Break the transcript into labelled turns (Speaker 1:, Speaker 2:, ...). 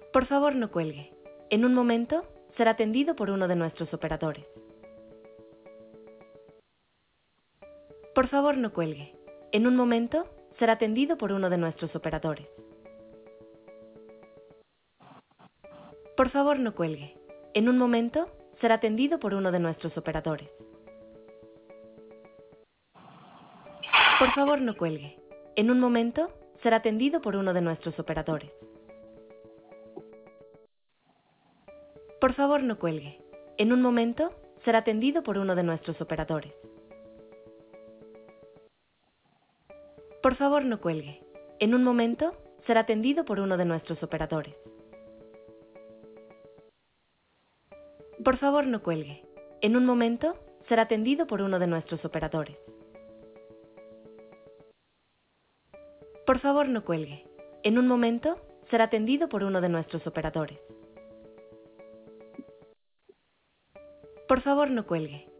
Speaker 1: Por favor, no cuelgue. En un momento, será atendido por uno de nuestros operadores. Por favor, no cuelgue. En un momento, será atendido por uno de nuestros operadores. Por favor, no cuelgue. En un momento, será atendido por uno de nuestros operadores. Por favor, no cuelgue. En un momento, será atendido por uno de nuestros operadores. Por favor, no cuelgue. En un momento, será atendido por uno de nuestros operadores. Por favor, no cuelgue. En un momento, será atendido por uno de nuestros operadores. Por favor, no cuelgue. En un momento, será atendido por uno de nuestros operadores. Por favor, no cuelgue. En un momento, será atendido por uno de nuestros operadores. Por favor, no cuelgue.